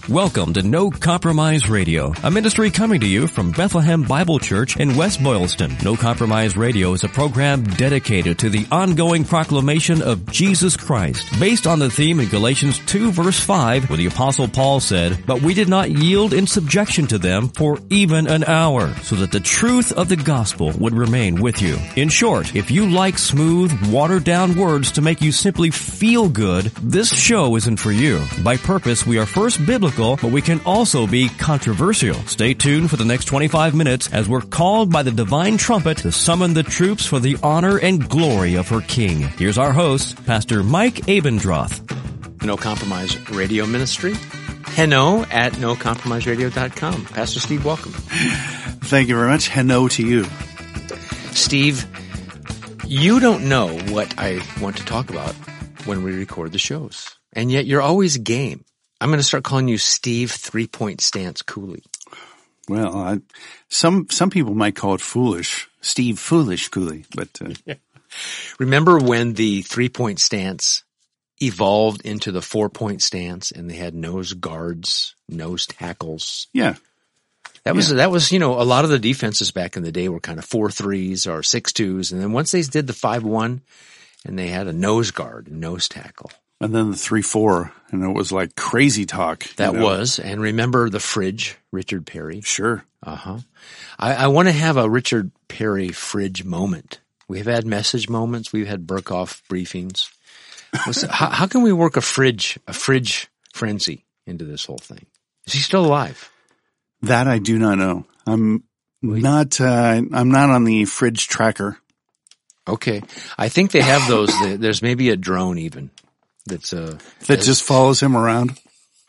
Welcome to No Compromise Radio, a ministry coming to you from Bethlehem Bible Church in West Boylston. No Compromise Radio is a program dedicated to the ongoing proclamation of Jesus Christ, based on the theme in Galatians 2 verse 5, where the Apostle Paul said, "But we did not yield in subjection to them for even an hour, so that the truth of the gospel would remain with you." In short, if you like smooth, watered-down words to make you simply feel good, this show isn't for you. By purpose, we are first biblical, but we can also be controversial. Stay tuned for the next 25 minutes as we're called by the divine trumpet to summon the troops for the honor and glory of her King. Here's our host, Pastor Mike Abendroth. No Compromise Radio Ministry. Hello at nocompromiseradio.com. Pastor Steve, welcome. Thank you very much. Hello to you. Steve, you don't know what I want to talk about when we record the shows, and yet you're always game. I'm going to start calling you Steve 3-Point Stance Cooley. Well, some people might call it foolish. Steve Foolish Cooley, but Remember when the 3-point stance evolved into the 4-point stance and they had nose guards, nose tackles? yeah. That was, a lot of the defenses back in the day were kind of 4-3s or 6-2s. And then once they did the 5-1 and they had a nose guard, a nose tackle. And then the 3-4, and it was like crazy talk. That was. And remember the fridge, Richard Perry? Sure. Uh-huh. I want to have a Richard Perry fridge moment. We've had message moments. We've had Burkhoff briefings. How can we work a fridge frenzy into this whole thing? Is he still alive? That I do not know. I'm not on the fridge tracker. Okay. I think they have those. There's maybe a drone even. That just follows him around.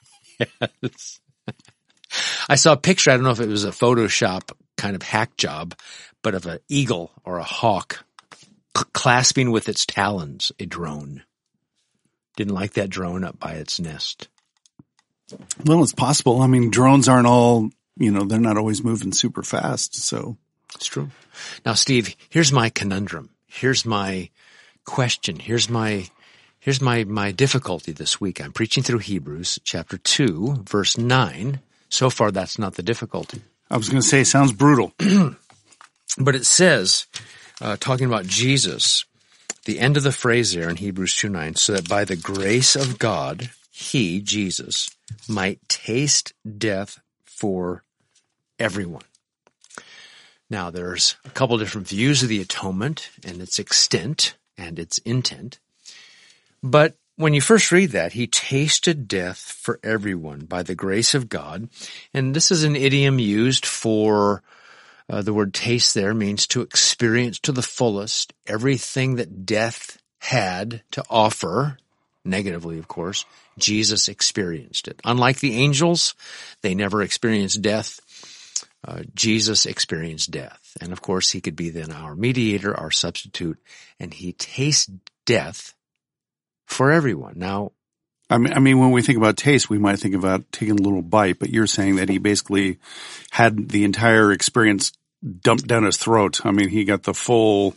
Yes. I saw a picture. I don't know if it was a Photoshop kind of hack job, but of an eagle or a hawk clasping with its talons a drone. Didn't like that drone up by its nest. Well, it's possible. I mean, drones aren't all, they're not always moving super fast. So it's true. Now, Steve, here's my conundrum. Here's my question. Here's my difficulty this week. I'm preaching through Hebrews chapter 2, verse 9. So far, that's not the difficulty. I was going to say, it sounds brutal. But it says, talking about Jesus, the end of the phrase there in Hebrews 2:9, so that by the grace of God, he, Jesus, might taste death for everyone. Now, there's a couple different views of the atonement and its extent and its intent. But when you first read that, he tasted death for everyone by the grace of God. And this is an idiom used for, the word taste there means to experience to the fullest everything that death had to offer, negatively of course. Jesus experienced it. Unlike the angels, they never experienced death. Jesus experienced death. And of course, he could be then our mediator, our substitute, and he tastes death for everyone. Now, I mean, when we think about taste, we might think about taking a little bite, but you're saying that he basically had the entire experience dumped down his throat. I mean, he got the full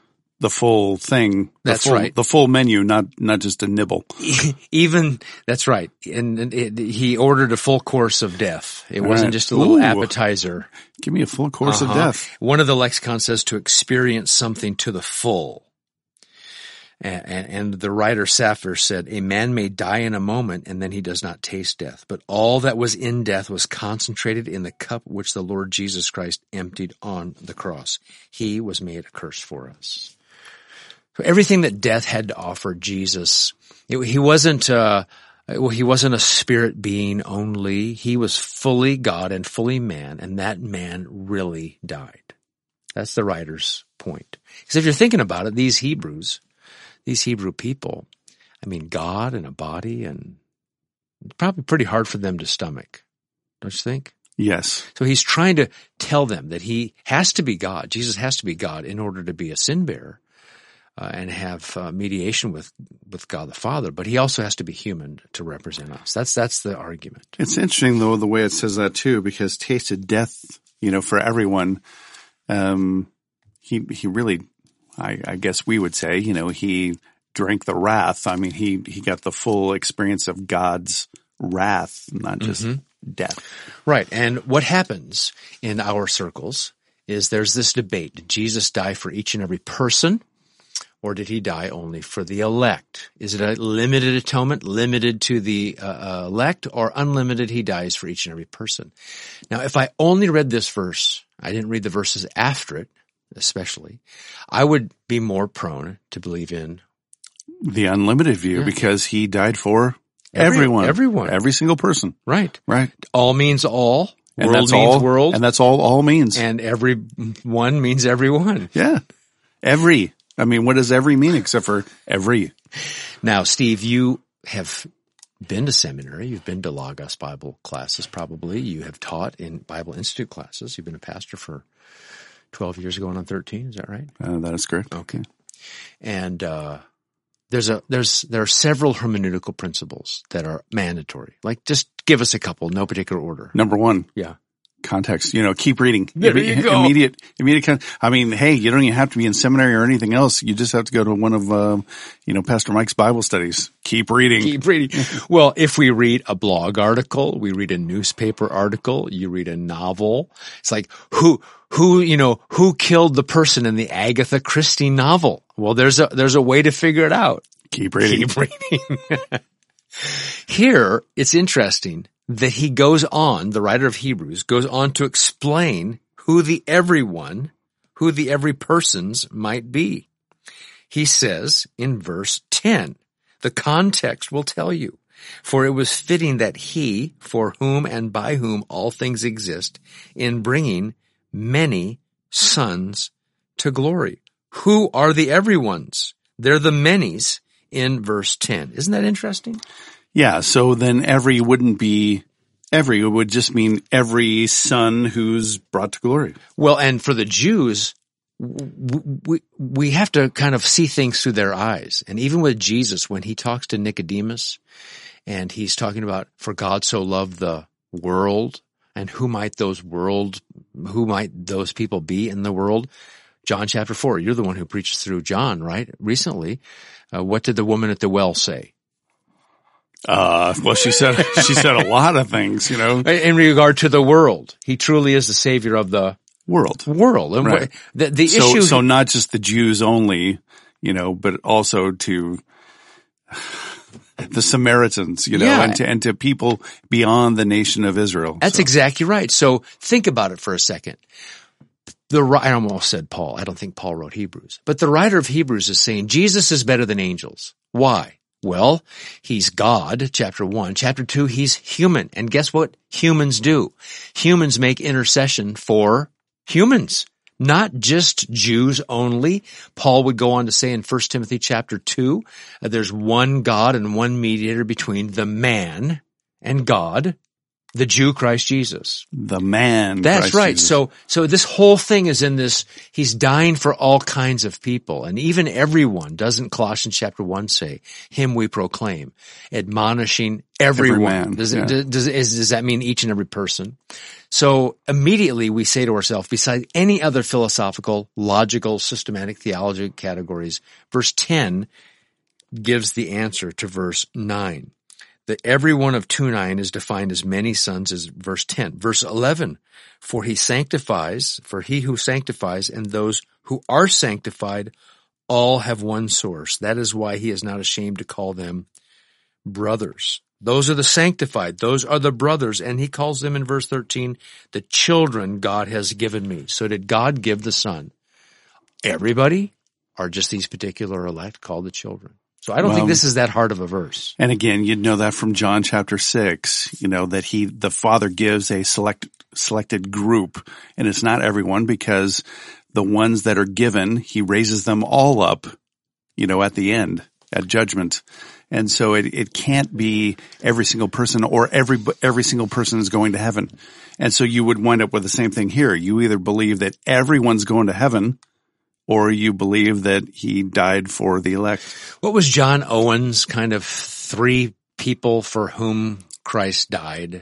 thing. That's right. The full menu, not just a nibble. That's right. And he ordered a full course of death. It wasn't just a little appetizer. Give me a full course of death. One of the lexicon says to experience something to the full. And the writer Safir said, a man may die in a moment and then he does not taste death, but all that was in death was concentrated in the cup which the Lord Jesus Christ emptied on the cross. He was made a curse for us. So everything that death had to offer Jesus, he wasn't a spirit being only. He was fully God and fully man, and that man really died. That's the writer's point. Because if you're thinking about it, these Hebrew people, I mean, God and a body, and it's probably pretty hard for them to stomach, don't you think? Yes. So he's trying to tell them that he has to be God. Jesus has to be God in order to be a sin bearer and have mediation with God the Father. But he also has to be human to represent us. That's the argument. It's interesting, though, the way it says that, too, because tasted death, for everyone. He really, I guess we would say, he drank the wrath. I mean, he got the full experience of God's wrath, not just death. Right. And what happens in our circles is there's this debate. Did Jesus die for each and every person, or did he die only for the elect? Is it a limited atonement, limited to the elect, or unlimited? He dies for each and every person. Now, if I only read this verse, I didn't read the verses after it, especially, I would be more prone to believe in the unlimited view, because he died for everyone. Every single person. Right. Right. All means all. And world that's means all, world. And that's all means. And every one means everyone. Yeah. Every. I mean, what does every mean except for every? Now, Steve, you have been to seminary. You've been to Logos Bible classes probably. You have taught in Bible Institute classes. You've been a pastor for 12 years going on 13. Is that right? That is correct. Okay. And there are several hermeneutical principles that are mandatory. Like, just give us a couple, no particular order. Number one. Yeah. Context, keep reading. There you go. Immediate. I mean, hey, you don't even have to be in seminary or anything else. You just have to go to one of, Pastor Mike's Bible studies. Keep reading. Keep reading. Well, if we read a blog article, we read a newspaper article, you read a novel. It's like, who killed the person in the Agatha Christie novel? Well, there's a way to figure it out. Keep reading. Keep reading. Here, it's interesting that he goes on, the writer of Hebrews goes on to explain who the every persons might be. He says in verse 10, the context will tell you, for it was fitting that he, for whom and by whom all things exist, in bringing many sons to glory. Who are the everyones? They're the manys in verse 10. Isn't that interesting? Yeah, so then every wouldn't be every. It would just mean every son who's brought to glory. Well, and for the Jews, we have to kind of see things through their eyes. And even with Jesus, when he talks to Nicodemus, and he's talking about, for God so loved the world, and who might those people be in the world? John chapter 4, you're the one who preached through John, right? Recently. What did the woman at the well say? Well, she said a lot of things, In regard to the world. He truly is the Savior of the world. And right. The issue. So not just the Jews only, but also to the Samaritans, and to people beyond the nation of Israel. That's exactly right. So think about it for a second. I almost said Paul. I don't think Paul wrote Hebrews. But the writer of Hebrews is saying Jesus is better than angels. Why? Well, he's God, chapter 1. Chapter 2, he's human. And guess what humans do? Humans make intercession for humans, not just Jews only. Paul would go on to say in 1 Timothy chapter 2, there's one God and one mediator between the man and God, the Jew, Christ Jesus. The man. That's Christ right. Jesus. So this whole thing is in this, he's dying for all kinds of people. And even everyone, doesn't Colossians chapter 1 say, him we proclaim, admonishing everyone. Does that mean each and every person? So immediately we say to ourselves, besides any other philosophical, logical, systematic theology categories, verse 10 gives the answer to verse 9. The every one of 2:9 is defined as many sons as verse 10. Verse 11, for he who sanctifies and those who are sanctified all have one source. That is why he is not ashamed to call them brothers. Those are the sanctified. Those are the brothers. And he calls them in verse 13, the children God has given me. So did God give the Son? Everybody? Or just these particular elect called the children? So I don't think this is that hard of a verse. And again, you'd know that from John chapter 6, that the Father gives a selected group, and it's not everyone, because the ones that are given, he raises them all up, at the end, at judgment. And so it can't be every single person, or every single person is going to heaven. And so you would wind up with the same thing here. You either believe that everyone's going to heaven, or you believe that he died for the elect. What was John Owen's kind of 3 people for whom Christ died?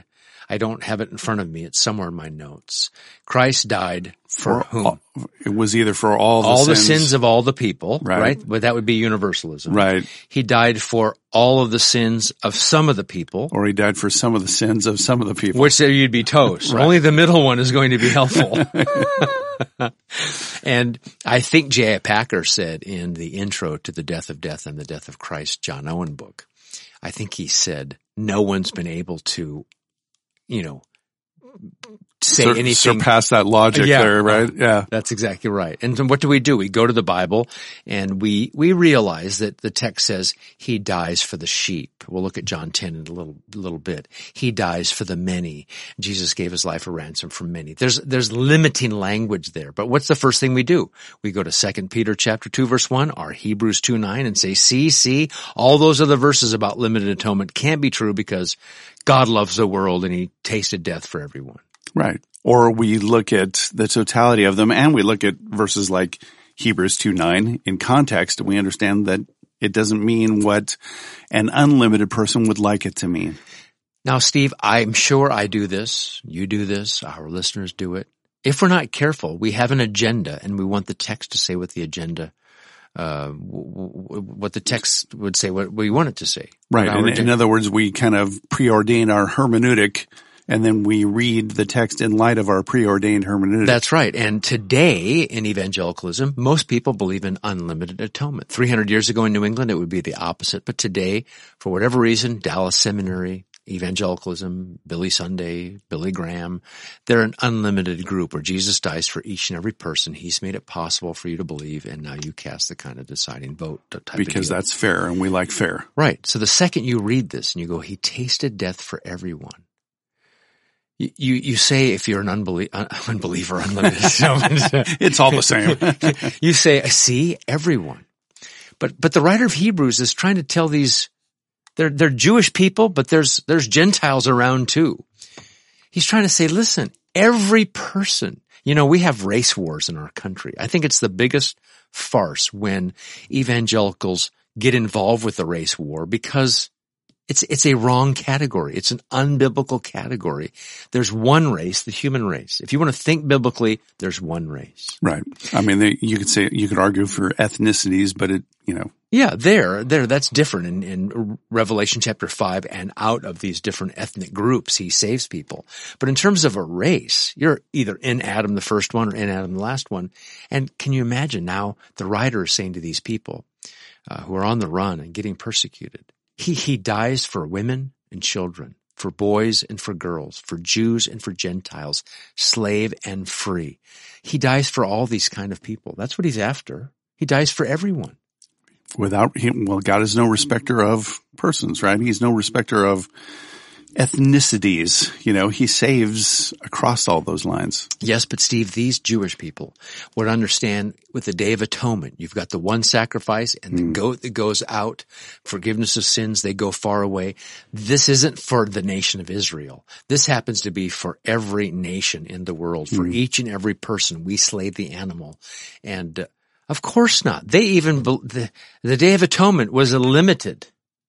I don't have it in front of me. It's somewhere in my notes. Christ died for whom? It was either for all the sins of all the people, right? But that would be universalism. Right. He died for all of the sins of some of the people. Or he died for some of the sins of some of the people. Which you'd be toast. Right. Only the middle one is going to be helpful. And I think J.I. Packer said in the intro to The Death of Death and the Death of Christ, John Owen book, I think he said, no one's been able to, say anything. Surpass that logic there, right? Yeah. That's exactly right. And then what do? We go to the Bible and we realize that the text says he dies for the sheep. We'll look at John 10 in a little bit. He dies for the many. Jesus gave his life a ransom for many. There's limiting language there. But what's the first thing we do? We go to 2 Peter chapter 2 verse 1 or Hebrews 2:9 and say, see, all those other verses about limited atonement can't be true because God loves the world and he tasted death for everyone. Right. Or we look at the totality of them and we look at verses like Hebrews 2:9 in context and we understand that it doesn't mean what an unlimited person would like it to mean. Now, Steve, I'm sure I do this. You do this. Our listeners do it. If we're not careful, we have an agenda and we want the text to say what the agenda what the text would say, what we want it to say. Right. In other words, we kind of preordain our hermeneutic and then we read the text in light of our preordained hermeneutic. That's right. And today in evangelicalism, most people believe in unlimited atonement. 300 years ago in New England, it would be the opposite. But today, for whatever reason, Dallas Seminary, evangelicalism, Billy Sunday, Billy Graham, they're an unlimited group where Jesus dies for each and every person. He's made it possible for you to believe, and now you cast the kind of deciding vote type because that's fair, and we like fair. Right. So the second you read this and you go, he tasted death for everyone. You say if you're an unbeliever, unlimited, it's all the same. You say, see, everyone. But the writer of Hebrews is trying to tell these, they're Jewish people, but there's Gentiles around too. He's trying to say, listen, every person, we have race wars in our country. I think it's the biggest farce when evangelicals get involved with the race war because it's a wrong category. It's an unbiblical category. There's one race, the human race. If you want to think biblically, there's one race. Right. I mean, you could argue for ethnicities, but Yeah, that's different in Revelation chapter 5 and out of these different ethnic groups, he saves people. But in terms of a race, you're either in Adam the first one or in Adam the last one. And can you imagine now the writer is saying to these people who are on the run and getting persecuted, He dies for women and children, for boys and for girls, for Jews and for Gentiles, slave and free. He dies for all these kind of people. That's what he's after. He dies for everyone. Without him, God is no respecter of persons, right? He's no respecter of ethnicities. He saves across all those lines. Yes, but Steve, these Jewish people would understand with the Day of Atonement, you've got the one sacrifice and the goat that goes out, forgiveness of sins, they go far away. This isn't for the nation of Israel. This happens to be for every nation in the world. For each and every person, we slay the animal. And of course not. They even, the Day of Atonement was limited.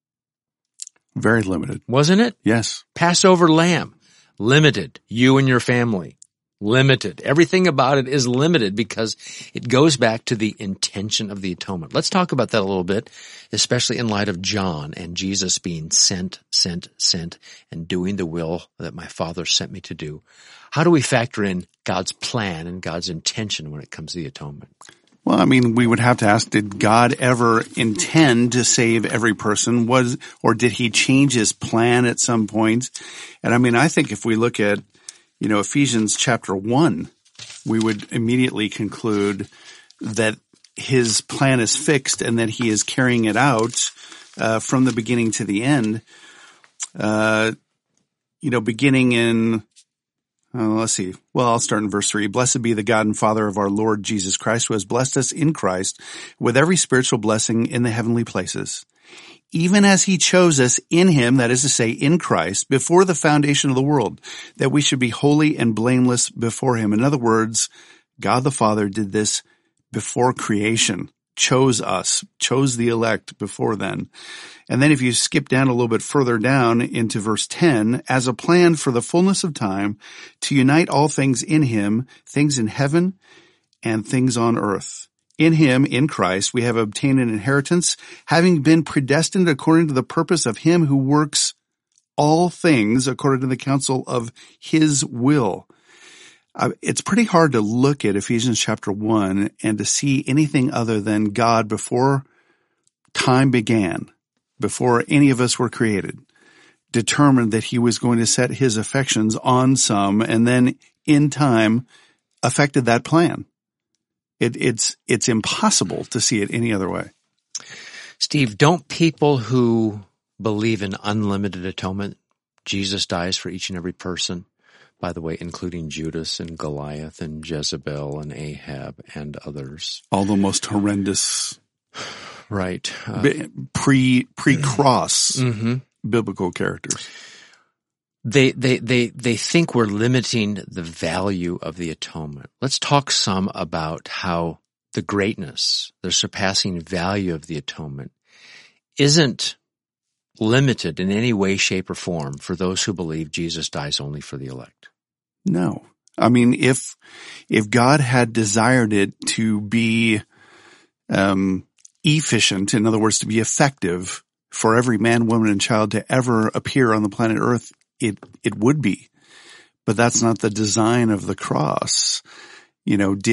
Very limited. Wasn't it? Yes. Passover lamb, limited. You and your family, limited. Everything about it is limited because it goes back to the intention of the atonement. Let's talk about that a little bit, especially in light of John and Jesus being sent, and doing the will that my Father sent me to do. How do we factor in God's plan and God's intention when it comes to the atonement? Well, I mean, we would have to ask, did God ever intend to save every person? Or did he change his plan at some point? And I mean, I think if we look at, Ephesians chapter 1, we would immediately conclude that his plan is fixed and that he is carrying it out, from the beginning to the end. Beginning in, let's see. Well, I'll start in verse 3. Blessed be the God and Father of our Lord Jesus Christ, who has blessed us in Christ with every spiritual blessing in the heavenly places, even as he chose us in him, that is to say, in Christ, before the foundation of the world, that we should be holy and blameless before him. In other words, God the Father did this before creation. chose us, chose the elect before then. And then if you skip down a little bit further down into verse 10, as a plan for the fullness of time to unite all things in him, things in heaven and things on earth. In him, in Christ, we have obtained an inheritance, having been predestined according to the purpose of him who works all things according to the counsel of his will. It's pretty hard to look at Ephesians chapter 1 and to see anything other than God before time began, before any of us were created, determined that he was going to set his affections on some, and then in time affected that plan. It's impossible to see it any other way. Steve, don't people who believe in unlimited atonement, Jesus dies for each and every person, by the way, including Judas and Goliath and Jezebel and Ahab and others. All the most horrendous, right, pre-cross biblical characters. They think we're limiting the value of the atonement. Let's talk some about how the greatness, the surpassing value of the atonement isn't limited in any way, shape, or form for those who believe Jesus dies only for the elect. No. I mean, if God had desired it to be efficient, in other words, to be effective for every man, woman, and child to ever appear on the planet Earth, it would be. But that's not the design of the cross. Let's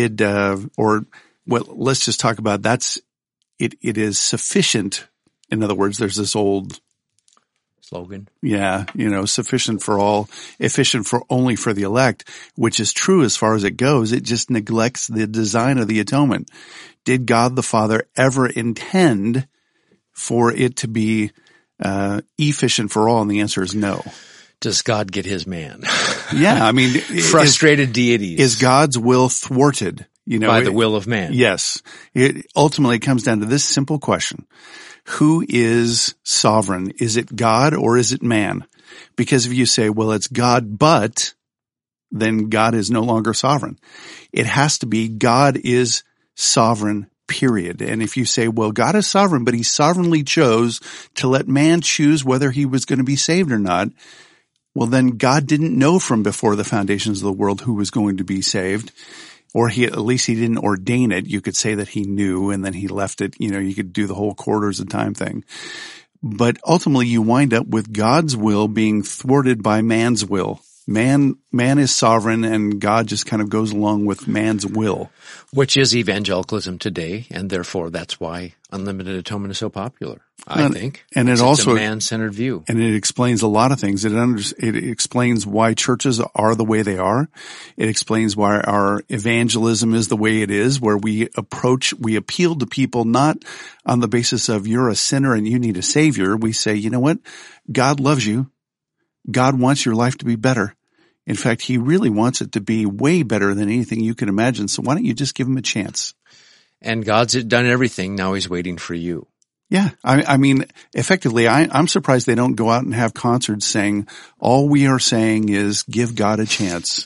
just talk about it is sufficient. In other words, there's this old slogan. Yeah, sufficient for all, efficient for only for the elect, which is true as far as it goes. It just neglects the design of the atonement. Did God the Father ever intend for it to be efficient for all? And the answer is no. Does God get his man? Yeah, I mean, frustrated deities. Is God's will thwarted? By the will of man. Yes. It ultimately comes down to this simple question. Who is sovereign? Is it God or is it man? Because if you say, well, it's God, but then God is no longer sovereign. It has to be God is sovereign, period. And if you say, well, God is sovereign, but he sovereignly chose to let man choose whether he was going to be saved or not, well, then God didn't know from before the foundations of the world who was going to be saved. Or at least he didn't ordain it. You could say that he knew and then he left it. You could do the whole quarters of time thing. But ultimately you wind up with God's will being thwarted by man's will. Man is sovereign and God just kind of goes along with man's will. Which is evangelicalism today, and therefore that's why unlimited atonement is so popular, I think. And it's a man-centered view. And it explains a lot of things. It explains why churches are the way they are. It explains why our evangelism is the way it is, where we appeal to people not on the basis of you're a sinner and you need a savior. We say, you know what? God loves you. God wants your life to be better. In fact, he really wants it to be way better than anything you can imagine. So why don't you just give him a chance? And God's done everything. Now he's waiting for you. Yeah. I mean, effectively, I'm surprised they don't go out and have concerts saying, all we are saying is give God a chance.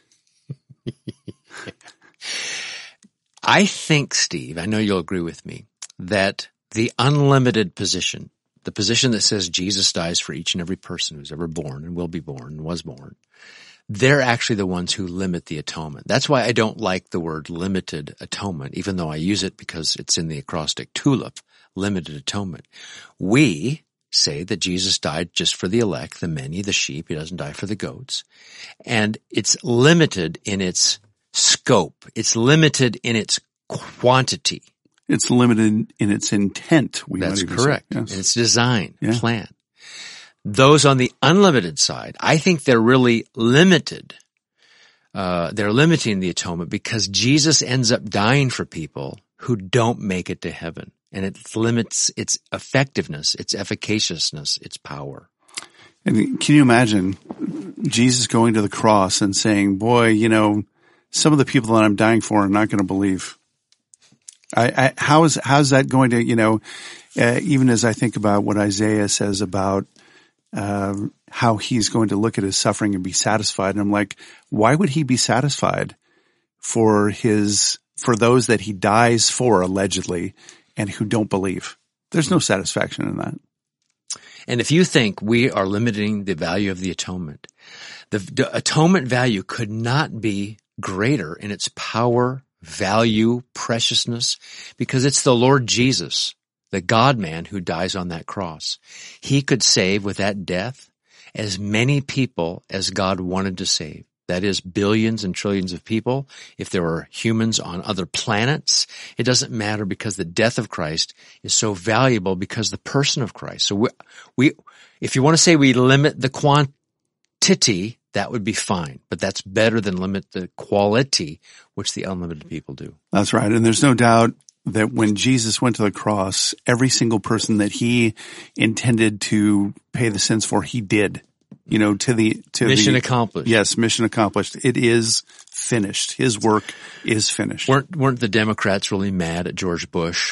I think, Steve, I know you'll agree with me, that the unlimited position, the position that says Jesus dies for each and every person who's ever born and will be born and was born, they're actually the ones who limit the atonement. That's why I don't like the word limited atonement, even though I use it because it's in the acrostic TULIP, limited atonement. We say that Jesus died just for the elect, the many, the sheep. He doesn't die for the goats. And it's limited in its scope. It's limited in its quantity. It's limited in its intent. That's correct. Yes. In its design, plan. Those on the unlimited side, I think they're really limited. They're limiting the atonement because Jesus ends up dying for people who don't make it to heaven. And it limits its effectiveness, its efficaciousness, its power. And can you imagine Jesus going to the cross and saying, boy, some of the people that I'm dying for are not going to believe. How's that going to, even as I think about what Isaiah says about how he's going to look at his suffering and be satisfied. And I'm like, why would he be satisfied for his for those that he dies for, allegedly, and who don't believe. There's no satisfaction in that. And if you think we are limiting the value of the atonement, the atonement value could not be greater in its power, value, preciousness, because it's the Lord Jesus, the God-man, who dies on that cross. He could save with that death as many people as God wanted to save. That is, billions and trillions of people. If there were humans on other planets, it doesn't matter, because the death of Christ is so valuable because the person of Christ. So we if you want to say we limit the quantity, that would be fine. But that's better than limit the quality, which the unlimited people do. That's right. And there's no doubt that when Jesus went to the cross, every single person that he intended to pay the sins for, he did. You know, Mission accomplished. Yes, mission accomplished. It is finished. His work is finished. Weren't the Democrats really mad at George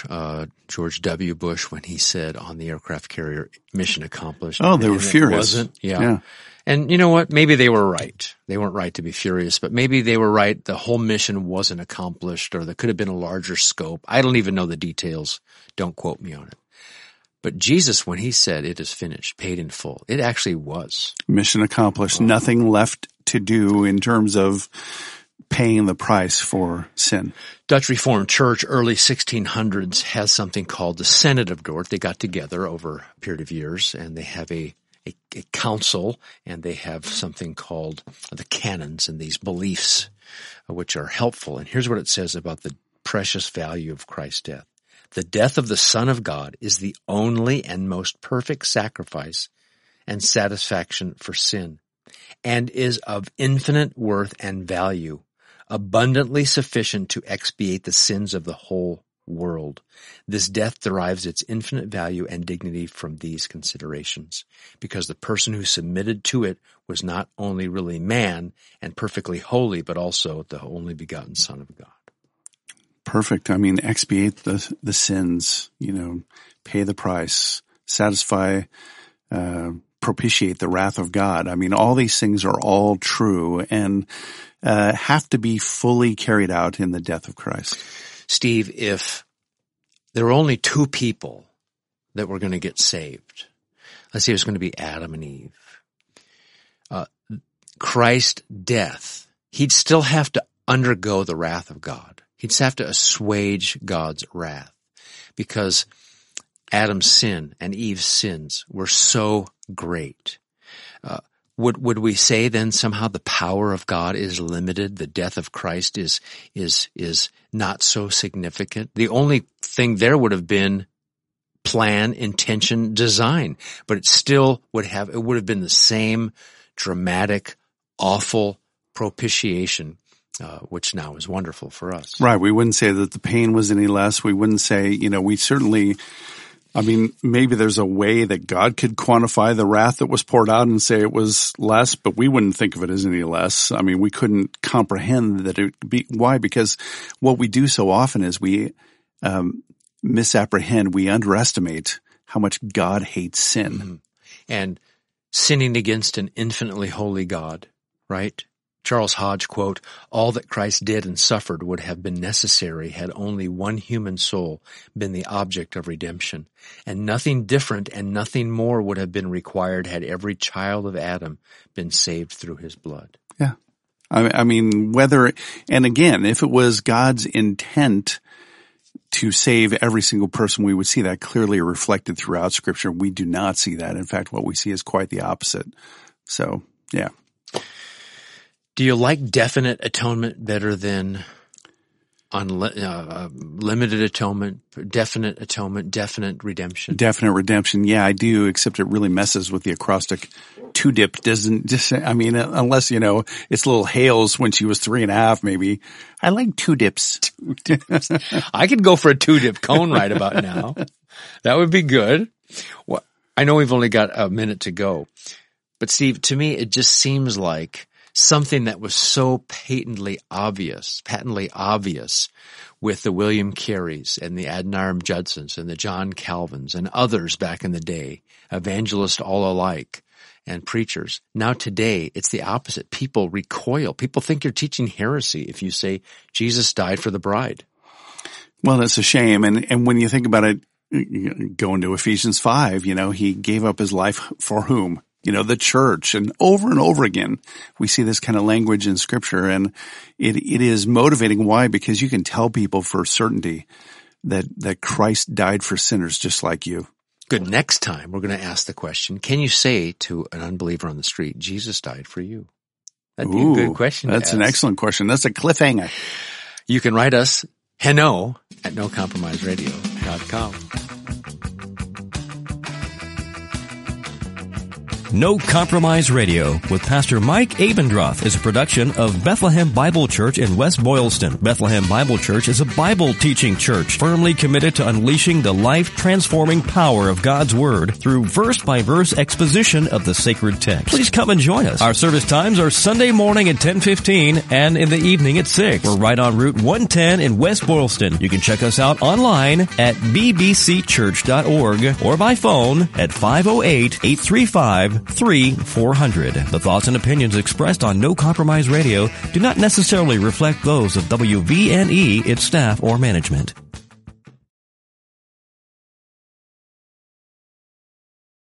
W. Bush, when he said on the aircraft carrier, mission accomplished? Oh, they were furious. It wasn't? Yeah. And you know what? Maybe they were right. They weren't right to be furious, but maybe they were right. The whole mission wasn't accomplished, or there could have been a larger scope. I don't even know the details. Don't quote me on it. But Jesus, when he said it is finished, paid in full, it actually was. Mission accomplished. Nothing left to do in terms of paying the price for sin. Dutch Reformed Church, early 1600s, has something called the Synod of Dort. They got together over a period of years, and they have a council, and they have something called the canons and these beliefs, which are helpful. And here's what it says about the precious value of Christ's death. The death of the Son of God is the only and most perfect sacrifice and satisfaction for sin, and is of infinite worth and value, abundantly sufficient to expiate the sins of the whole world. This death derives its infinite value and dignity from these considerations, because the person who submitted to it was not only really man and perfectly holy, but also the only begotten Son of God. Perfect. I mean, expiate the sins, you know, pay the price, satisfy, propitiate the wrath of God. I mean, all these things are all true and have to be fully carried out in the death of Christ. Steve, if there were only two people that were going to get saved, let's say it was going to be Adam and Eve, Christ's death, he'd still have to undergo the wrath of God. He'd have to assuage God's wrath, because Adam's sin and Eve's sins were so great. Would we say then somehow the power of God is limited? The death of Christ is not so significant? The only thing there would have been plan, intention, design, but it would have been the same dramatic, awful propitiation, which now is wonderful for us. Right. We wouldn't say that the pain was any less. We wouldn't say, we certainly, maybe there's a way that God could quantify the wrath that was poured out and say it was less, but we wouldn't think of it as any less. We couldn't comprehend that it would be. Why? Because what we do so often is we misapprehend, we underestimate how much God hates sin. Mm-hmm. And sinning against an infinitely holy God, right? Charles Hodge, quote, "All that Christ did and suffered would have been necessary had only one human soul been the object of redemption, and nothing different and nothing more would have been required had every child of Adam been saved through his blood." Yeah. If it was God's intent to save every single person, we would see that clearly reflected throughout Scripture. We do not see that. In fact, what we see is quite the opposite. So, yeah. Do you like definite atonement better than limited atonement, definite redemption? Definite redemption. Yeah, I do, except it really messes with the acrostic. Two dip doesn't just, unless, it's little Hales when she was 3.5, maybe. I like two dips. I could go for a two dip cone right about now. That would be good. Well, I know we've only got a minute to go, but Steve, to me, it just seems like something that was so patently obvious with the William Careys and the Adoniram Judsons and the John Calvins and others back in the day, evangelists all alike, and preachers. Now today, it's the opposite. People recoil. People think you're teaching heresy if you say Jesus died for the bride. Well, that's a shame. And when you think about it, going to Ephesians 5, he gave up his life for whom? The church. And over again, we see this kind of language in Scripture, and it is motivating. Why? Because you can tell people for certainty that Christ died for sinners just like you. Good. Next time, we're going to ask the question, can you say to an unbeliever on the street, Jesus died for you? That'd be a good question. That's an excellent question. That's a cliffhanger. You can write us, heno@nocompromiseradio.com. No Compromise Radio with Pastor Mike Abendroth is a production of Bethlehem Bible Church in West Boylston. Bethlehem Bible Church is a Bible teaching church firmly committed to unleashing the life-transforming power of God's Word through verse-by-verse exposition of the sacred text. Please come and join us. Our service times are Sunday morning at 10:15 and in the evening at 6. We're right on Route 110 in West Boylston. You can check us out online at bbcchurch.org or by phone at 508-835-3400. The thoughts and opinions expressed on No Compromise Radio do not necessarily reflect those of WVNE, its staff, or management.